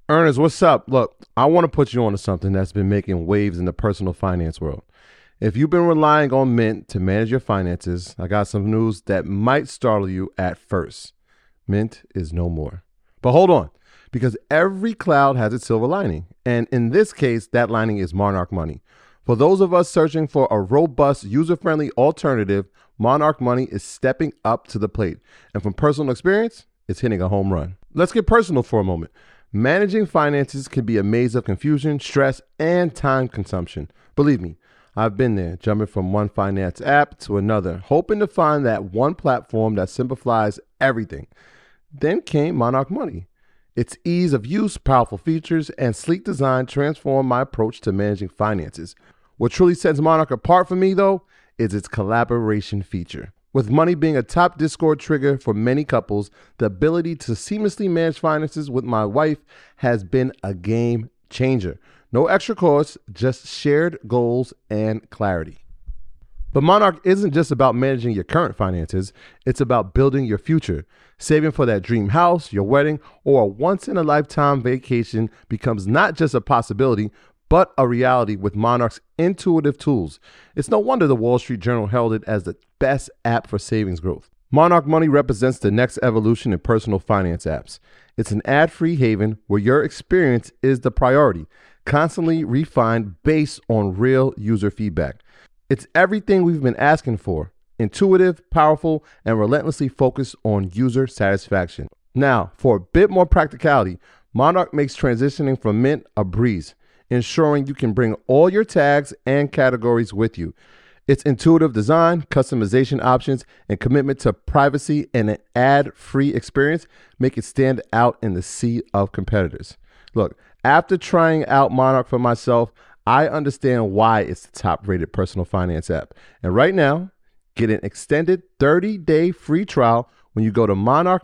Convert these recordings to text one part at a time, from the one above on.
Ernest, what's up? Look, I want to put you on to something that's been making waves in the personal finance world. If you've been relying on Mint to manage your finances, I got some news that might startle you at first. Mint is no more. But hold on, because every cloud has its silver lining. And in this case, that lining is Monarch Money. For those of us searching for a robust, user-friendly alternative, Monarch Money is stepping up to the plate. And from personal experience, it's hitting a home run. Let's get personal for a moment. Managing finances can be a maze of confusion, stress, and time consumption. Believe me, I've been there, jumping from one finance app to another, hoping to find that one platform that simplifies everything. Then came Monarch Money. Its ease of use, powerful features, and sleek design transformed my approach to managing finances. What truly sets Monarch apart for me, though, is its collaboration feature. With money being a top Discord trigger for many couples, the ability to seamlessly manage finances with my wife has been a game changer. No extra costs, just shared goals and clarity. But Monarch isn't just about managing your current finances, it's about building your future. Saving for that dream house, your wedding, or a once-in-a-lifetime vacation becomes not just a possibility, but a reality with Monarch's intuitive tools. It's no wonder the Wall Street Journal held it as the best app for savings growth. Monarch Money represents the next evolution in personal finance apps. It's an ad-free haven where your experience is the priority, constantly refined based on real user feedback. It's everything we've been asking for: intuitive, powerful, and relentlessly focused on user satisfaction. Now, for a bit more practicality, Monarch makes transitioning from Mint a breeze, ensuring you can bring all your tags and categories with you. Its intuitive design, customization options, and commitment to privacy and an ad-free experience make it stand out in the sea of competitors. Look, after trying out Monarch for myself, I understand why it's the top-rated personal finance app. And right now, get an extended 30-day free trial when you go to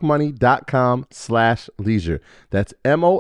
monarchmoney.com/leisure. That's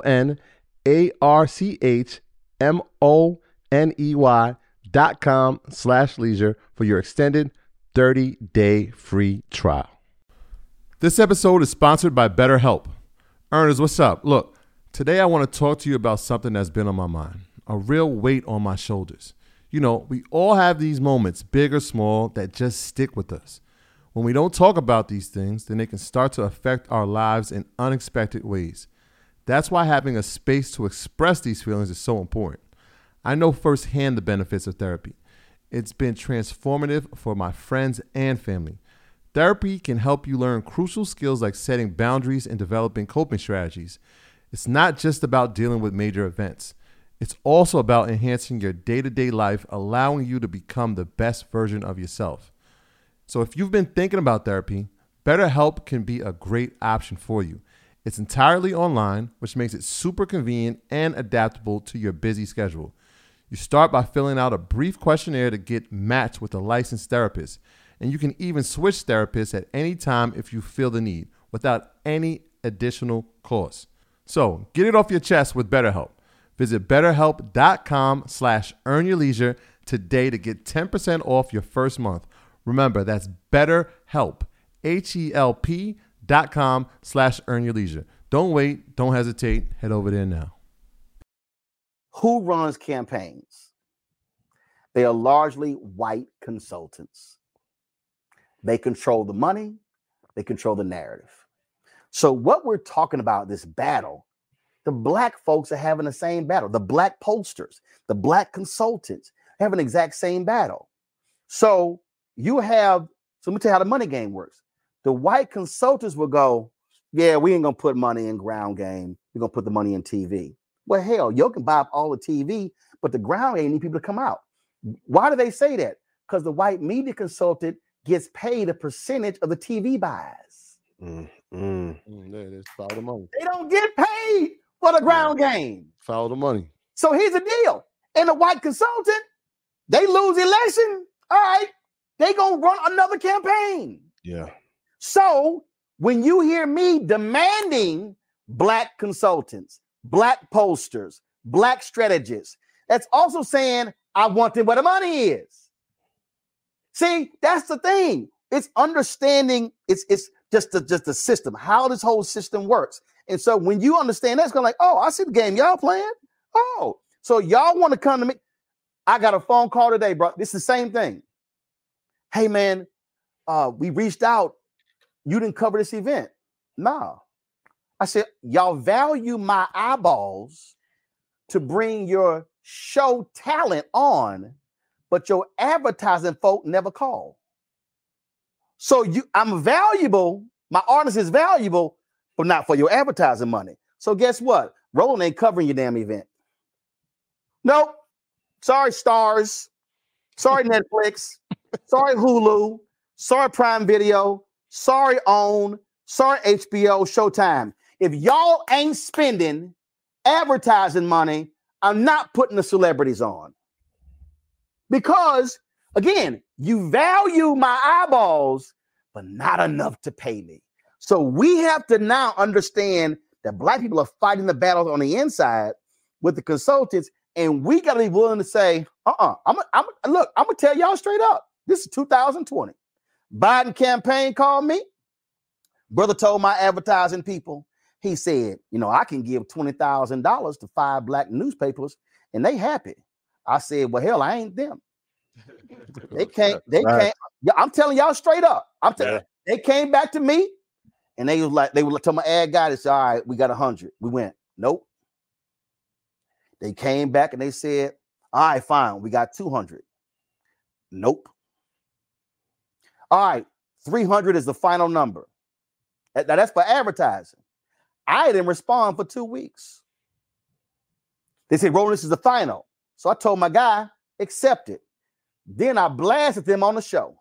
MonarchMoney.com/leisure for your extended 30-day free trial. This episode is sponsored by BetterHelp. Ernest, what's up? Look, today I want to talk to you about something that's been on my mind, a real weight on my shoulders. You know, we all have these moments, big or small, that just stick with us. When we don't talk about these things, then they can start to affect our lives in unexpected ways. That's why having a space to express these feelings is so important. I know firsthand the benefits of therapy. It's been transformative for my friends and family. Therapy can help you learn crucial skills like setting boundaries and developing coping strategies. It's not just about dealing with major events. It's also about enhancing your day-to-day life, allowing you to become the best version of yourself. So if you've been thinking about therapy, BetterHelp can be a great option for you. It's entirely online, which makes it super convenient and adaptable to your busy schedule. You start by filling out a brief questionnaire to get matched with a licensed therapist, and you can even switch therapists at any time if you feel the need, without any additional cost. So get it off your chest with BetterHelp. Visit BetterHelp.com/earnyourleisure today to get 10% off your first month. Remember, that's BetterHelp, HELP.com/earnyourleisure. Don't wait. Don't hesitate. Head over there now. Who runs campaigns? They are largely white consultants. They control the money. They control the narrative. So what we're talking about, this battle, the black folks are having the same battle. The black pollsters, the black consultants have an exact same battle. So let me tell you how the money game works. The white consultants will go, yeah, we ain't going to put money in ground game. We're going to put the money in TV. Well, hell, you can buy up all the TV, but the ground game need people to come out. Why do they say that? Because the white media consultant gets paid a percentage of the TV buys. There it is. Follow the money. They don't get paid for the ground game. Follow the money. So here's the deal. And the white consultant, they lose election. All right. They going to run another campaign. Yeah. So when you hear me demanding black consultants, black pollsters, black strategists, that's also saying I want them where the money is. See, that's the thing. It's understanding. It's just the system, how this whole system works. And so when you understand that, it's going to like, oh, I see the game y'all playing. Oh, so y'all want to come to me. I got a phone call today, bro. This is the same thing. Hey, man, we reached out. You didn't cover this event. Nah. I said, y'all value my eyeballs to bring your show talent on, but your advertising folk never call. So I'm valuable. My artist is valuable, but not for your advertising money. So guess what? Roland ain't covering your damn event. Nope. Sorry, Stars. Sorry, Netflix. Sorry, Hulu. Sorry, Prime Video. Sorry, OWN. Sorry, HBO, Showtime. If y'all ain't spending advertising money, I'm not putting the celebrities on. Because, again, you value my eyeballs, but not enough to pay me. So we have to now understand that Black people are fighting the battles on the inside with the consultants, and we got to be willing to say, look, I'm going to tell y'all straight up. This is 2020. Biden campaign called me. Brother told my advertising people, he said, I can give $20,000 to 5 Black newspapers and they happy. I said, well, hell, I ain't them. They can't. Yeah, I'm telling y'all straight up. They came back to me and they would tell my ad guy, they said, all right, we got 100. We went, nope. They came back and they said, all right, fine. We got 200. Nope. All right. 300 is the final number. That's for advertising. I didn't respond for 2 weeks. They said, Roland, this is the final. So I told my guy, accept it. Then I blasted them on the show.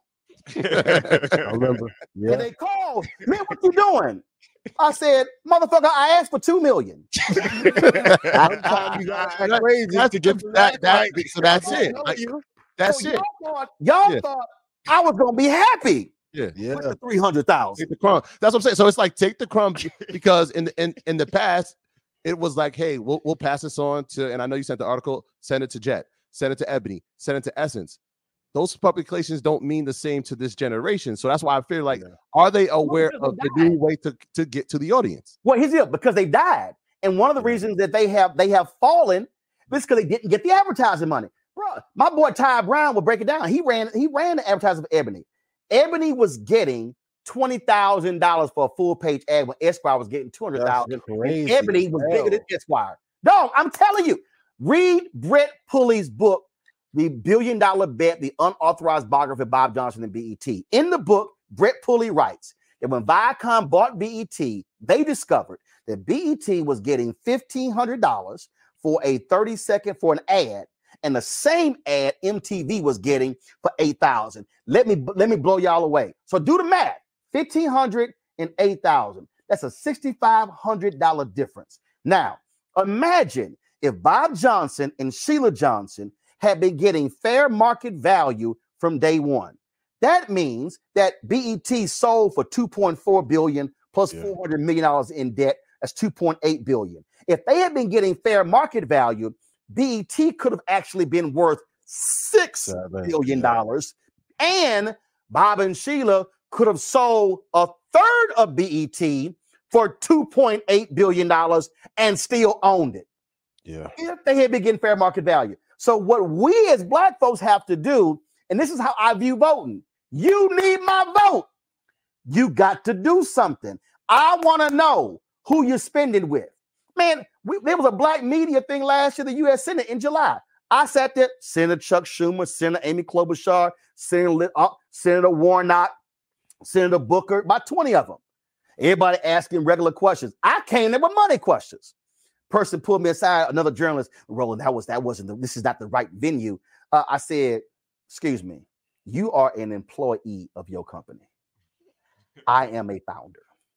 I remember. Yeah. And they called, man, what you doing? I said, motherfucker, I asked for $2 million. Sometimes you gotta act crazy to get that. So that's it. That's it. Y'all thought I was gonna be happy. Yeah. With the 300,000. Take the crumb. That's what I'm saying. So it's like take the crumb because in the past it was like, hey, we'll pass this on to, and I know you sent the article, send it to Jet, send it to Ebony, send it to Essence. Those publications don't mean the same to this generation. So that's why I feel like, are they aware of the new way to get to the audience? Well, here's the deal, because they died. And one of the reasons that they have fallen is because they didn't get the advertising money. Bro, my boy Ty Brown will break it down. He ran the advertising for Ebony. Ebony was getting $20,000 for a full page ad when Esquire was getting $200,000. Ebony was bigger than Esquire. Dog, I'm telling you, read Brett Pulley's book, The $1 Billion Bet, the unauthorized biography of Bob Johnson and BET. In the book, Brett Pulley writes that when Viacom bought BET, they discovered that BET was getting $1,500 for a 30-second for an ad, and the same ad MTV was getting for $8,000. Let me blow y'all away. So do the math. $1,500 and $8,000. That's a $6,500 difference. Now, imagine if Bob Johnson and Sheila Johnson had been getting fair market value from day one. That means that BET sold for $2.4 billion plus $400 million in debt. That's $2.8 billion. If they had been getting fair market value, BET could have actually been worth $6 billion. And Bob and Sheila could have sold a third of BET for $2.8 billion and still owned it. Yeah. If they had been getting fair market value. So what we as Black folks have to do, and this is how I view voting, you need my vote. You got to do something. I want to know who you're spending with. Man, there was a Black media thing last year, the U.S. Senate in July. I sat there, Senator Chuck Schumer, Senator Amy Klobuchar, Senator Warnock, Senator Booker, about 20 of them. Everybody asking regular questions. I came there with money questions. Person pulled me aside, another journalist, Roland, this is not the right venue. I said, excuse me, you are an employee of your company. I am a founder.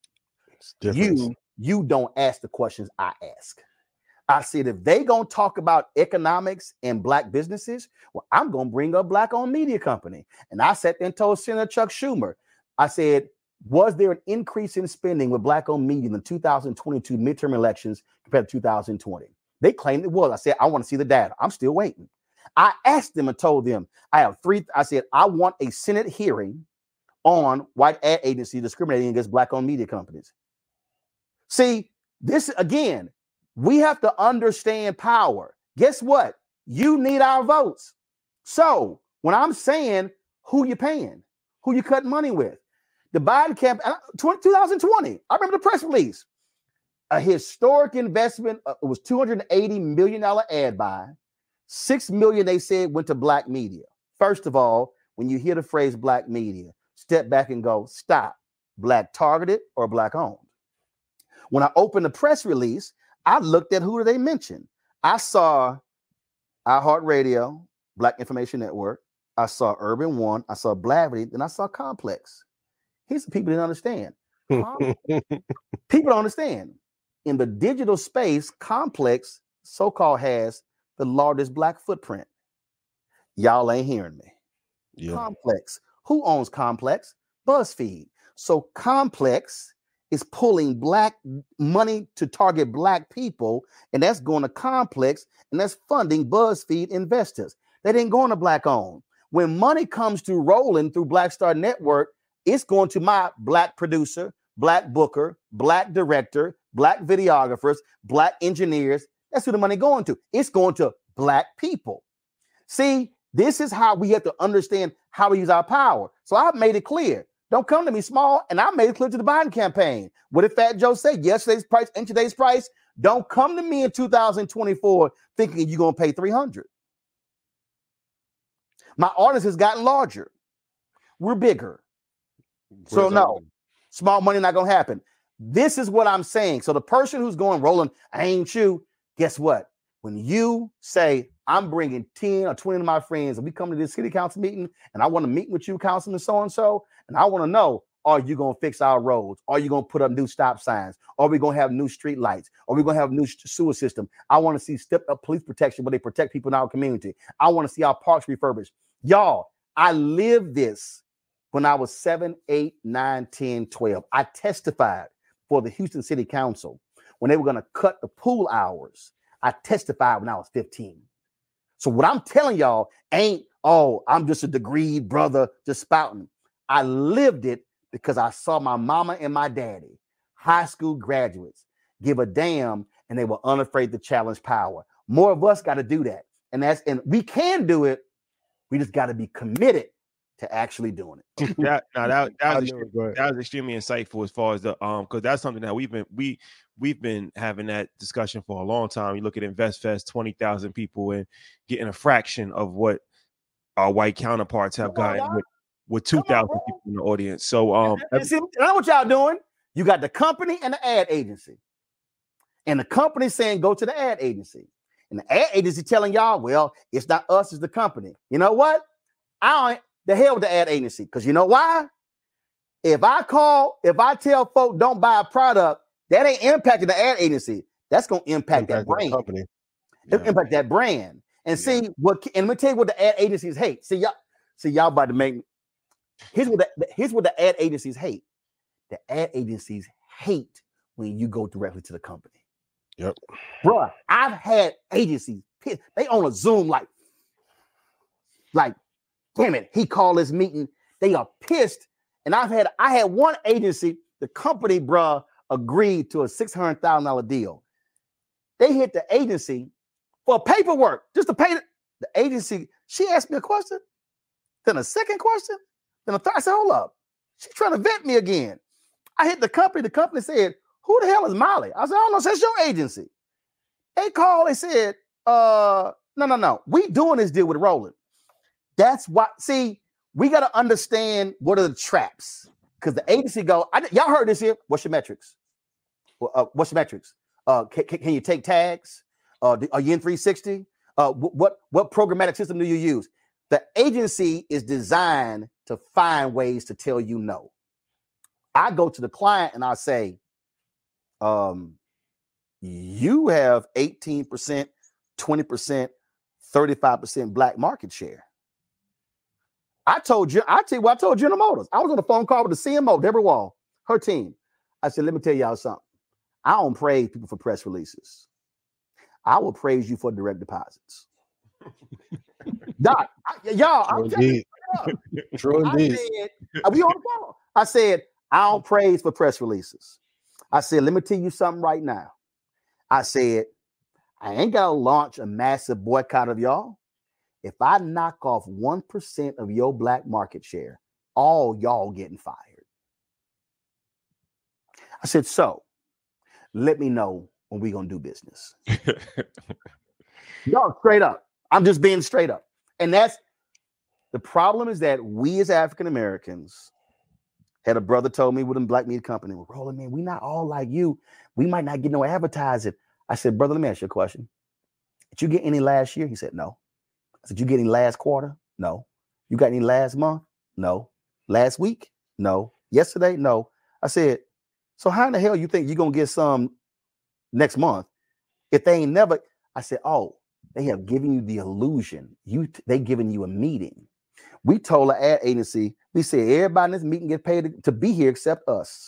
You don't ask the questions I ask. I said, if they gonna talk about economics and Black businesses, well, I'm gonna bring a Black-owned media company. And I sat there and told Senator Chuck Schumer, I said, was there an increase in spending with Black-owned media in the 2022 midterm elections compared to 2020? They claimed it was. I said, I want to see the data. I'm still waiting. I asked them and told them, I said, I want a Senate hearing on white ad agency discriminating against Black-owned media companies. See, This again, we have to understand power. Guess what? You need our votes. So when I'm saying who you paying, who you cutting money with, the Biden campaign, 2020, I remember the press release, a historic investment. It was $280 million ad buy. $6 million, they said, went to black media. First of all, when you hear the phrase black media, step back and go, stop. Black targeted or black owned? When I opened the press release, I looked at who they mentioned. I saw iHeartRadio, Black Information Network. I saw Urban One. I saw Blavity. Then I saw Complex. Here's the people that understand. People don't understand. In the digital space, Complex so-called has the largest black footprint. Y'all ain't hearing me. Yeah. Complex. Who owns Complex? BuzzFeed. So Complex is pulling black money to target black people, and that's going to Complex, and that's funding BuzzFeed investors. That ain't going to black owned. When money comes to rolling through Black Star Network, it's going to my black producer, black booker, black director, black videographers, black engineers. That's who the money going to. It's going to black people. See, this is how we have to understand how we use our power. So I've made it clear. Don't come to me small. And I made it clear to the Biden campaign. What did Fat Joe say? Yesterday's price and today's price. Don't come to me in 2024 thinking you're going to pay $300. My audience has gotten larger. We're bigger. So no, small money not going to happen. This is what I'm saying. So the person who's going, Roland, I ain't you. Guess what? When you say, I'm bringing 10 or 20 of my friends and we come to this city council meeting and I want to meet with you, Councilman so-and-so, and I want to know, are you going to fix our roads? Are you going to put up new stop signs? Are we going to have new street lights? Are we going to have new sewer system? I want to see stepped up police protection where they protect people in our community. I want to see our parks refurbished. Y'all, I lived this when I was 7, 8, 9, 10, 12. I testified for the Houston City Council when they were going to cut the pool hours. I testified when I was 15. So what I'm telling y'all ain't, oh, I'm just a degreed brother just spouting. I lived it because I saw my mama and my daddy, high school graduates, give a damn, and they were unafraid to challenge power. More of us got to do that. And we can do it. We just got to be committed to actually doing it. that was extremely insightful as far as the because that's something that we've been having that discussion for a long time. You look at InvestFest, 20,000 people and getting a fraction of what our white counterparts have gotten with 2,000 people in the audience. So see, I know what y'all doing. You got the company and the ad agency. And the company saying go to the ad agency. And the ad agency telling y'all, well, it's not us, it's the company. You know what? The hell with the ad agency. Because you know why? If I tell folk don't buy a product, that ain't impacting the ad agency. That's going to impact that brand. Company. Yeah. It'll impact that brand. And see what, and let me tell you what the ad agencies hate. See y'all about to make me. Here's what the ad agencies hate. The ad agencies hate when you go directly to the company. Yep. Bruh, I've had agencies, they on a Zoom like, damn it, he called this meeting. They are pissed. And I had one agency, the company, bruh, agreed to a $600,000 deal. They hit the agency for paperwork, just to pay the agency. She asked me a question, then a second question, then a third. I said, hold up. She's trying to vet me again. I hit the company. The company said, who the hell is Molly? I said, I don't know. That's your agency. They called. They said, no. We doing this deal with Roland. That's why. See, we got to understand what are the traps. Because the agency go, y'all heard this here. What's your metrics? What's your metrics? Can you take tags? Are you in 360? What programmatic system do you use? The agency is designed to find ways to tell you no. I go to the client and I say, you have 18%, 20%, 35% black market share. I tell you what I told General Motors. I was on a phone call with the CMO, Deborah Wall, her team. I said, let me tell y'all something. I don't praise people for press releases. I will praise you for direct deposits. Doc, y'all, I'm telling you. True indeed. We on the phone. I said, I don't praise for press releases. I said, let me tell you something right now. I said, I ain't got to launch a massive boycott of y'all. If I knock off 1% of your black market share, all y'all getting fired. I said, so let me know when we going to do business. Y'all straight up. I'm just being straight up. And that's the problem, is that we as African Americans, had a brother told me with a black media company, well, Roland, man, we not all like you. We might not get no advertising. I said, brother, let me ask you a question. Did you get any last year? He said, no. I said, you get any last quarter? No. You got any last month? No. Last week? No. Yesterday? No. I said, so how in the hell you think you're going to get some next month if they ain't never? I said, oh, they have given you the illusion. They giving you a meeting. We told the ad agency, we said, everybody in this meeting get paid to be here except us.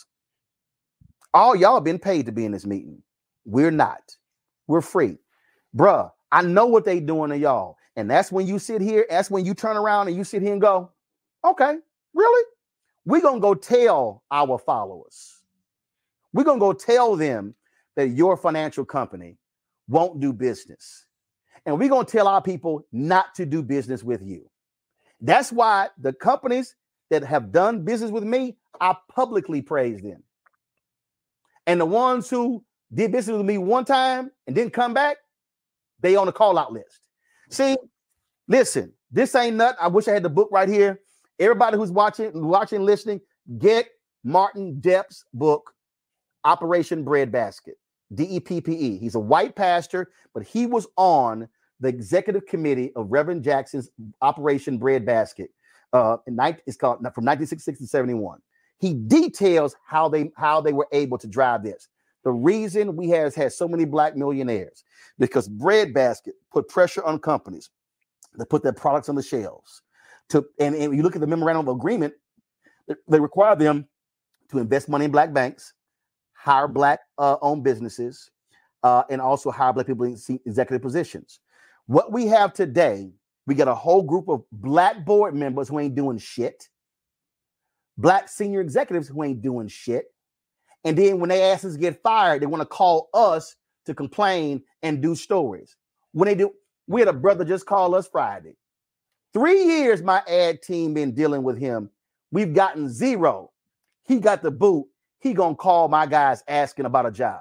All y'all been paid to be in this meeting. We're not. We're free. Bruh, I know what they doing to y'all. And that's when you sit here, that's when you turn around and you sit here and go, okay, really? We're going to go tell our followers. We're going to go tell them that your financial company won't do business. And we're going to tell our people not to do business with you. That's why the companies that have done business with me, I publicly praise them. And the ones who did business with me one time and didn't come back, they on the call-out list. See, listen, this ain't nothing. I wish I had the book right here. Everybody who's watching, listening, get Martin Depp's book, Operation Breadbasket, DEPPE. He's a white pastor, but he was on the executive committee of Reverend Jackson's Operation Breadbasket. It's called from 1966 to 71. He details how they were able to drive this. The reason we have had so many black millionaires, because Breadbasket put pressure on companies to put their products on the shelves. And you look at the memorandum of agreement, they require them to invest money in black banks, hire black owned businesses, and also hire black people in executive positions. What we have today, we got a whole group of black board members who ain't doing shit, black senior executives who ain't doing shit. And then when they ask us to get fired, they want to call us to complain and do stories. When they do, we had a brother just call us Friday. 3 years my ad team been dealing with him. We've gotten zero. He got the boot. He gonna call my guys asking about a job.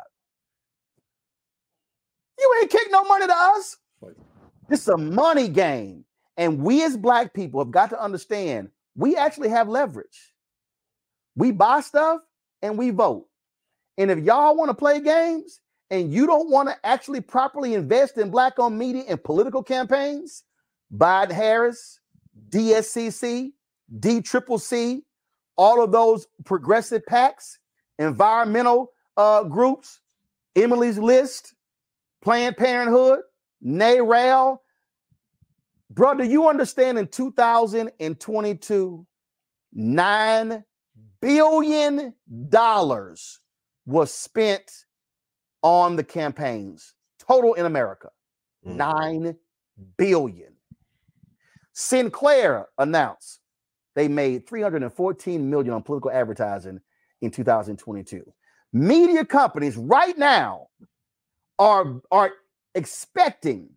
You ain't kick no money to us. This is a money game. And we as black people have got to understand we actually have leverage. We buy stuff and we vote. And if y'all want to play games and you don't want to actually properly invest in black-owned media and political campaigns, Biden Harris, DSCC, DCCC, all of those progressive PACs, environmental groups, Emily's List, Planned Parenthood, NARAL. Bro, do you understand in 2022, $9 billion was spent on the campaigns, total in America, $9 billion. Sinclair announced they made $314 million on political advertising in 2022. Media companies right now are expecting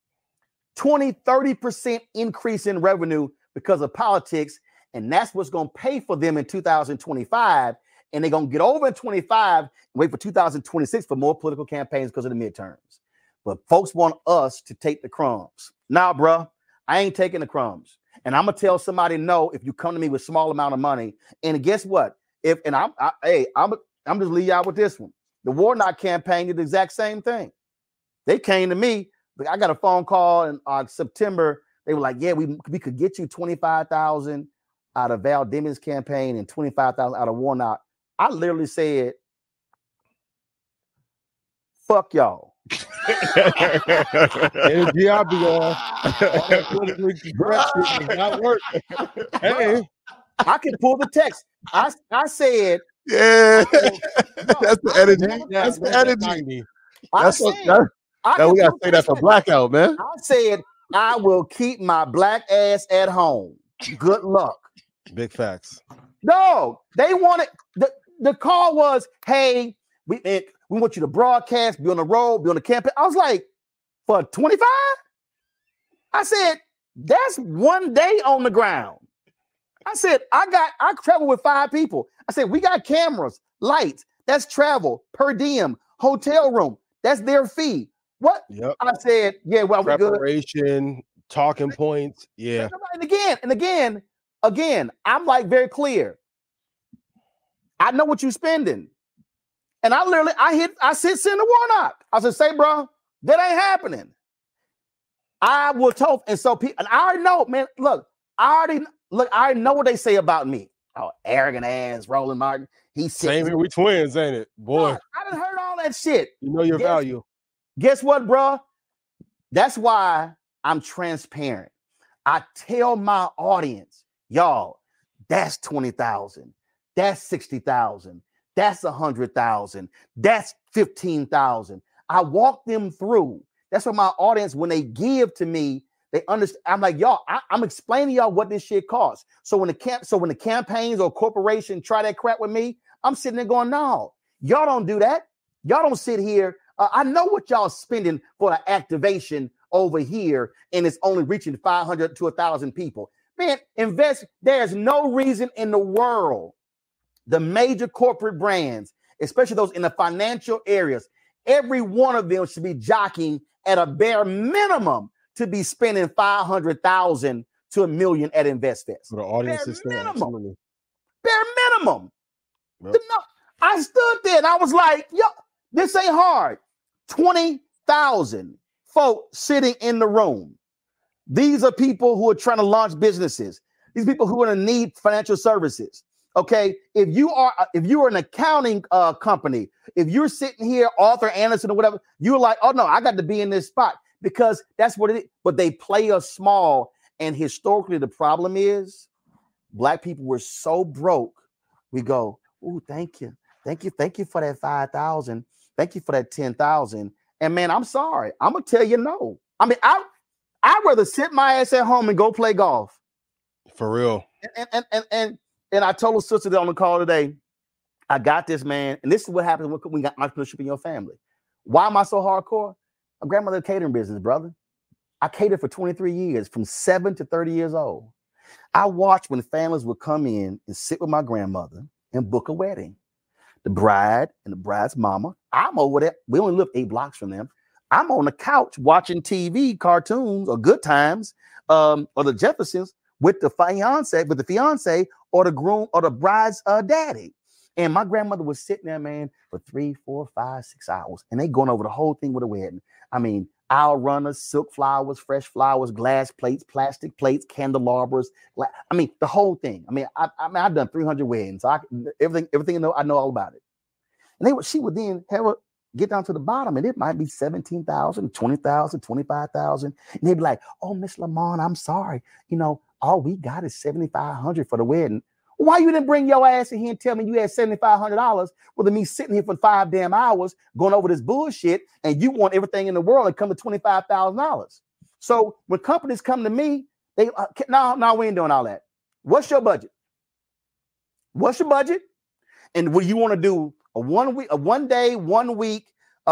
20-30% increase in revenue because of politics, and that's what's going to pay for them in 2025. And they're going to get over in 25 and wait for 2026 for more political campaigns because of the midterms. But folks want us to take the crumbs. Nah, bro, I ain't taking the crumbs. And I'm gonna tell somebody no if you come to me with small amount of money. And guess what? I'm just leave y'all with this one. The Warnock campaign did the exact same thing. They came to me. I got a phone call in September. They were like, "Yeah, we could get you 25,000 out of Val Demings' campaign and 25,000 out of Warnock." I literally said, "Fuck y'all." Energy I'll be on. Not work. Hey, I can pull the text. I said, yeah, that's the energy. That's the energy. We gotta say that for blackout, man. I said, I will keep my black ass at home. Good luck. Big facts. No, they wanted the call was, hey, We want you to broadcast, be on the road, be on the campaign. I was like, for 25? I said, that's one day on the ground. I said, I travel with 5 people. I said, we got cameras, lights, that's travel, per diem, hotel room. That's their fee. What? Yep. I said, yeah, well, we're good. Preparation, talking points. Yeah. And again, I'm like very clear. I know what you're spending. And I send a Warnock. I said, say, bro, that ain't happening. I will tell. And so people, and I already know, man, look, I already know what they say about me. Oh, arrogant ass Roland Martin. He's same here. We twins, ain't it? Boy. I done heard all that shit. You know your value. Guess what, bro? That's why I'm transparent. I tell my audience, y'all, that's 20,000. That's 60,000. That's 100,000. That's 15,000. I walk them through. That's what my audience, when they give to me, they understand. I'm like, y'all, I'm explaining to y'all what this shit costs. So when the campaigns or corporation try that crap with me, I'm sitting there going, no, y'all don't do that. Y'all don't sit here. I know what y'all spending for the activation over here, and it's only reaching 500 to 1,000 people. Man, invest. There's no reason in the world the major corporate brands, especially those in the financial areas, every one of them should be jockeying at a bare minimum to be spending 500,000 to $1 million at InvestFest. For the audience is bare minimum. Yep. I stood there and I was like, yo, this ain't hard. 20,000 folks sitting in the room. These are people who are trying to launch businesses. These people who are going to need financial services. Okay, if you are an accounting company, if you're sitting here, Arthur Anderson or whatever, you're like, oh no, I got to be in this spot because that's what it is. But they play us small, and historically, the problem is, Black people were so broke. We go, oh, thank you for that 5,000, thank you for that 10,000, and man, I'm sorry, I'm gonna tell you no. I mean, I'd rather sit my ass at home and go play golf. For real. And I told a sister that on the call today, I got this, man. And this is what happens when we got entrepreneurship in your family. Why am I so hardcore? My grandmother catering business, brother. I catered for 23 years, from 7 to 30 years old. I watched when families would come in and sit with my grandmother and book a wedding. The bride and the bride's mama, I'm over there. We only live 8 blocks from them. I'm on the couch watching TV, cartoons, or Good Times, or the Jeffersons with the fiance, or the groom or the bride's daddy. And my grandmother was sitting there, man, for 3, 4, 5, 6 hours. And they going over the whole thing with a wedding. I mean, aisle runners, silk flowers, fresh flowers, glass plates, plastic plates, candelabras. I mean, the whole thing. I mean, I've done 300 weddings. So everything I know all about it. And she would then have her get down to the bottom, and it might be 17,000, 20,000, 25,000. And they'd be like, oh, Miss Lamont, I'm sorry. You know, all we got is $7,500 for the wedding. Why you didn't bring your ass in here and tell me you had $7,500 rather me sitting here for 5 damn hours going over this bullshit, and you want everything in the world and come to $25,000? So when companies come to me, they no, we ain't doing all that. What's your budget? What's your budget? And what you want to do a 1 day, 1 week,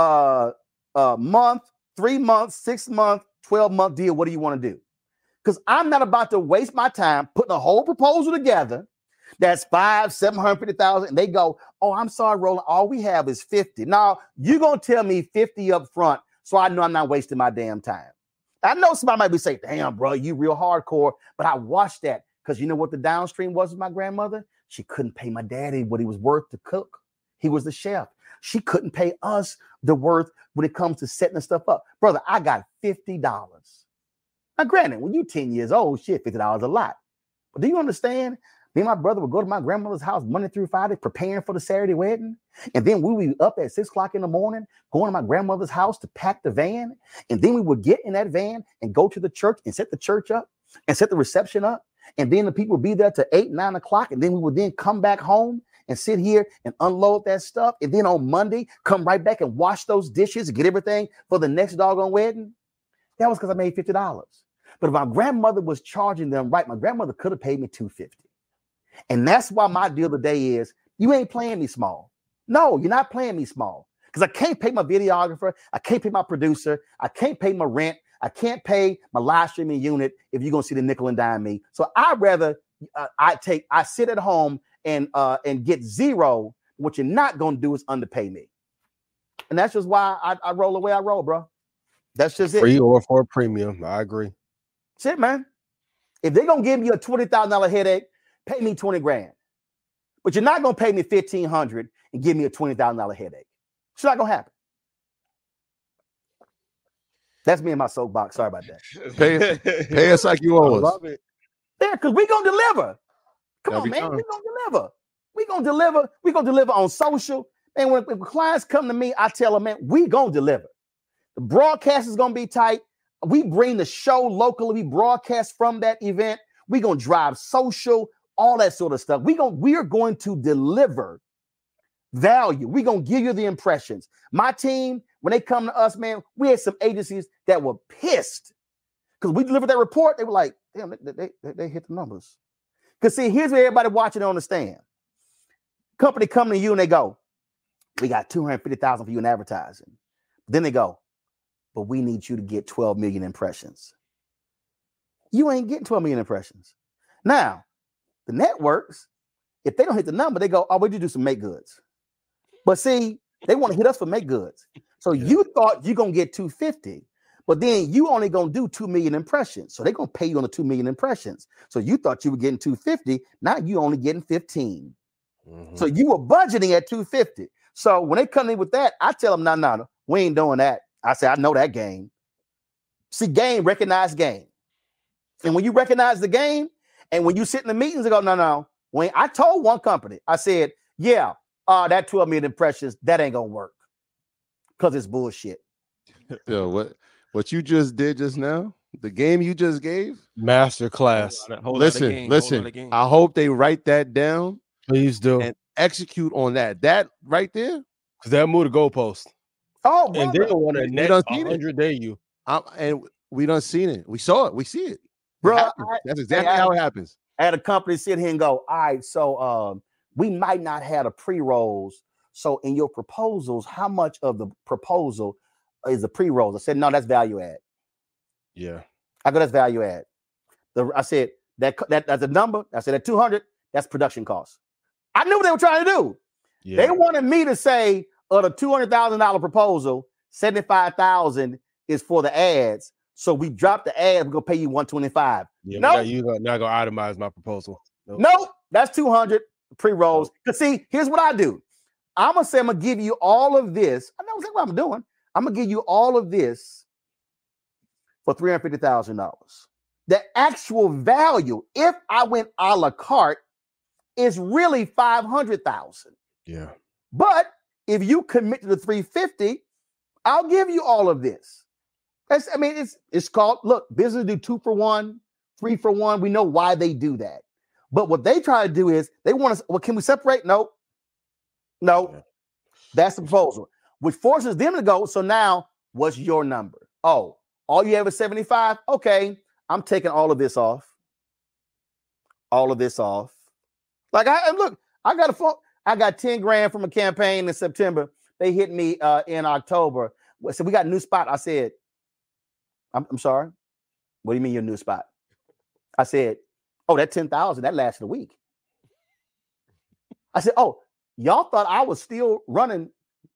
month, 3 months, 6 month, 12-month deal? What do you want to do? Because I'm not about to waste my time putting a whole proposal together that's 750,000, and they go, oh, I'm sorry, Roland, all we have is 50. Now, you're going to tell me 50 up front, so I know I'm not wasting my damn time. I know somebody might be saying, damn, bro, you real hardcore, but I watched that because you know what the downstream was with my grandmother? She couldn't pay my daddy what he was worth to cook. He was the chef. She couldn't pay us the worth when it comes to setting the stuff up. Brother, I got $50. Now, granted, when you're 10 years old, shit, $50 a lot. But do you understand? Me and my brother would go to my grandmother's house Monday through Friday, preparing for the Saturday wedding. And then we would be up at 6 o'clock in the morning, going to my grandmother's house to pack the van. And then we would get in that van and go to the church and set the church up and set the reception up. And then the people would be there to 8, 9 o'clock. And then we would then come back home and sit here and unload that stuff. And then on Monday, come right back and wash those dishes and get everything for the next doggone wedding. That was because I made $50. But if my grandmother was charging them right, my grandmother could have paid me $250. And that's why my deal today is, you ain't playing me small. No, you're not playing me small because I can't pay my videographer. I can't pay my producer. I can't pay my rent. I can't pay my live streaming unit if you're going to see the nickel and dime me. So I'd rather I sit at home and get zero. What you're not going to do is underpay me. And that's just why I roll the way I roll, bro. That's just Free it. or for a premium. I agree. That's it, man. If they're going to give me a $20,000 headache, pay me 20 grand. But you're not going to pay me $1,500 and give me a $20,000 headache. It's not going to happen. That's me in my soapbox. Sorry about that. Pay us like you owe us. Love it. Yeah, because we're going to deliver. Come Every on, man. time. We're going to deliver. We're going to deliver. We're going to deliver on social. And when clients come to me, I tell them, man, we going to deliver. The broadcast is going to be tight. We bring the show locally. We broadcast from that event. We're going to drive social, all that sort of stuff. We are going to deliver value. We're going to give you the impressions. My team, when they come to us, man, we had some agencies that were pissed because we delivered that report. They were like, damn, they hit the numbers. Because see, here's what everybody watching don't understand. Company come to you and they go, we got $250,000 for you in advertising. Then they go, but we need you to get 12 million impressions. You ain't getting 12 million impressions. Now, the networks, if they don't hit the number, they go, oh, we do some make goods. But see, they want to hit us for make goods. So you thought you're going to get 250, but then you only going to do 2 million impressions. So they're going to pay you on the 2 million impressions. So you thought you were getting 250. Now you only getting 15. Mm-hmm. So you were budgeting at 250. So when they come in with that, I tell them, no, we ain't doing that. I say, I know that game. See, game, recognize game. And when you recognize the game, and when you sit in the meetings, they go, no. When I told one company, I said, that 12 million impressions, that ain't gonna work. Because it's bullshit. Yo, what you just did just now, the game you just gave? Masterclass. Listen. I hope they write that down. Please do. And execute on that. That right there. Because they'll move the goalpost. Oh, brother. And they don't want to net 100 day you. And we done seen it. We saw it. We see it. Bro, that's exactly how it happens. I had a company sit here and go, all right, so we might not have the pre-rolls. So in your proposals, how much of the proposal is the pre-rolls? I said, no, that's value add. Yeah. I go, that's value add. I said, that's a number. I said, at 200, that's production costs. I knew what they were trying to do. Yeah. They wanted me to say, of the $200,000 proposal, $75,000 is for the ads. So we dropped the ads. We're gonna pay you $125. Yeah, no, you're not gonna itemize my proposal. Nope, that's 200 pre-rolls. Because see, here's what I do. I'm gonna say I'm gonna give you all of this. I know exactly what I'm doing. I'm gonna give you all of this for $350,000. The actual value, if I went a la carte, is really $500,000. Yeah. But if you commit to the 350, I'll give you all of this. It's called, look, business do 2 for 1, 3 for 1. We know why they do that. But what they try to do is they want us, well, can we separate? No. That's the proposal, which forces them to go. So now what's your number? Oh, all you have is 75. Okay. I'm taking all of this off. Like I got 10 grand from a campaign in September. They hit me in October. So we got a new spot. I said, I'm sorry. What do you mean your new spot? I said, oh, that 10,000, that lasted a week. I said, oh, y'all thought I was still running.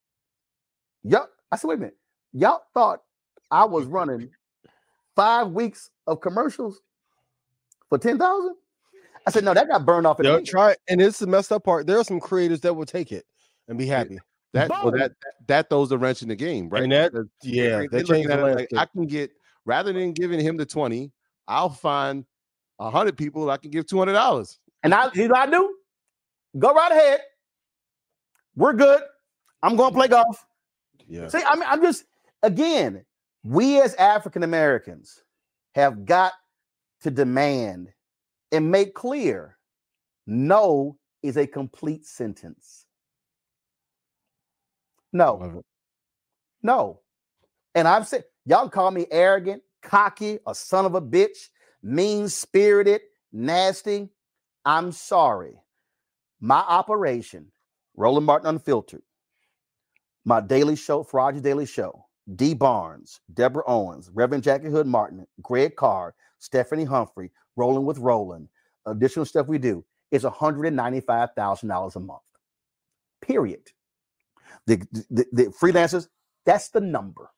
I said, wait a minute. Y'all thought I was running 5 weeks of commercials for 10,000? I said, no, that got burned off. They'll try, and it's the messed up part. There are some creators that will take it and be happy. That throws the wrench in the game, right? And that changes the landscape. I can get, rather than giving him the 20, I'll find 100 people I can give $200. And here's what I do. Go right ahead. We're good. I'm going to play golf. Yeah. See, I'm just, again, we as African Americans have got to demand and make clear no is a complete sentence. No. And I've said, y'all call me arrogant, cocky, a son of a bitch, mean-spirited, nasty. I'm sorry. My operation Roland Martin Unfiltered, my daily show, Farage's Daily Show, D. Barnes, Deborah Owens, Reverend Jackie Hood Martin, Greg Carr, Stephanie Humphrey, Rolling with Roland, additional stuff we do is $195,000 a month. Period. The freelancers, that's the number.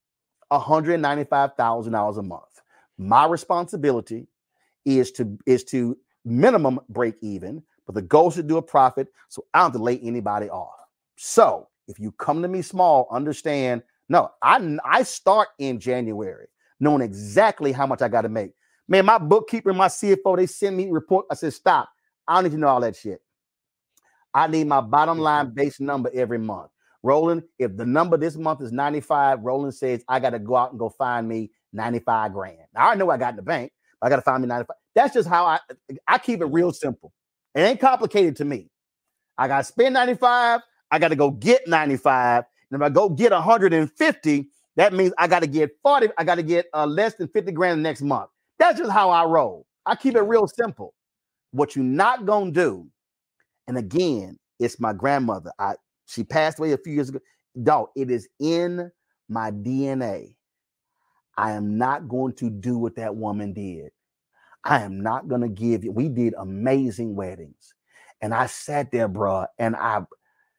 $195,000 a month. My responsibility is to minimum break even, but the goal is to do a profit, so I don't have to lay anybody off. So if you come to me small, understand, no, I start in January knowing exactly how much I got to make. Man, my bookkeeper and my CFO, they send me a report. I said, stop. I don't need to know all that shit. I need my bottom line base number every month. Roland, if the number this month is 95, Roland says I got to go out and go find me 95 grand. Now, I know I got in the bank, but I got to find me 95. That's just how I keep it real simple. It ain't complicated to me. I got to spend 95. I got to go get 95. And if I go get 150, that means I got to get 40. I got to get less than 50 grand next month. That's just how I roll. I keep it real simple. What you're not going to do, and again, it's my grandmother. She passed away a few years ago. Dog, it is in my DNA. I am not going to do what that woman did. I am not going to give you. We did amazing weddings. And I sat there, bro, and I'm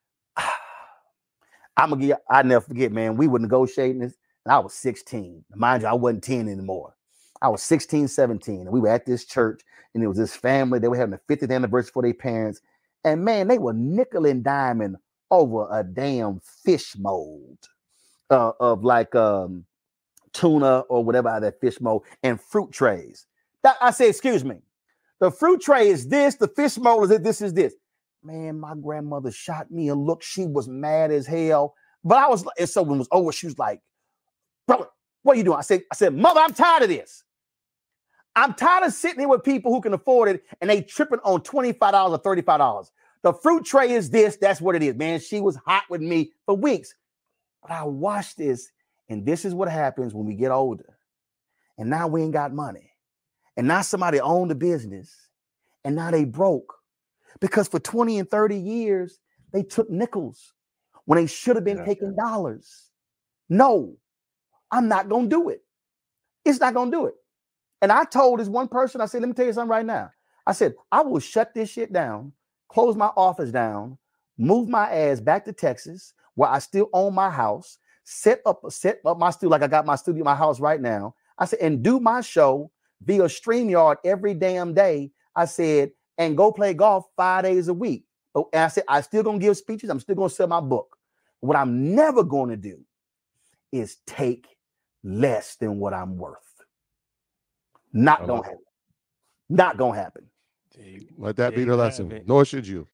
going to get, I never forget, man, we were negotiating this, and I was 16. Mind you, I wasn't 10 anymore. I was 16, 17, and we were at this church, and it was this family. They were having the 50th anniversary for their parents. And, man, they were nickel and diming over a damn fish mold of like tuna or whatever, that fish mold, and fruit trays. I said, excuse me, the fruit tray is this, the fish mold is this is this. Man, my grandmother shot me a look. She was mad as hell. But I was like, and so when it was over, she was like, brother, what are you doing? I said, mother, I'm tired of this. I'm tired of sitting here with people who can afford it and they tripping on $25 or $35. The fruit tray is this. That's what it is, man. She was hot with me for weeks. But I watched this, and this is what happens when we get older. And now we ain't got money. And now somebody owned the business, and now they broke. Because for 20 and 30 years, they took nickels when they should have been taking dollars. No, I'm not going to do it. It's not going to do it. And I told this one person, I said, let me tell you something right now. I said, I will shut this shit down, close my office down, move my ass back to Texas, where I still own my house, set up my studio like I got my studio in my house right now. I said, and do my show via StreamYard every damn day. I said, and go play golf 5 days a week. And I said, I still gonna give speeches. I'm still gonna sell my book. What I'm never gonna do is take less than what I'm worth. Not gonna happen. Not gonna happen. Let that be the lesson. Nor should you.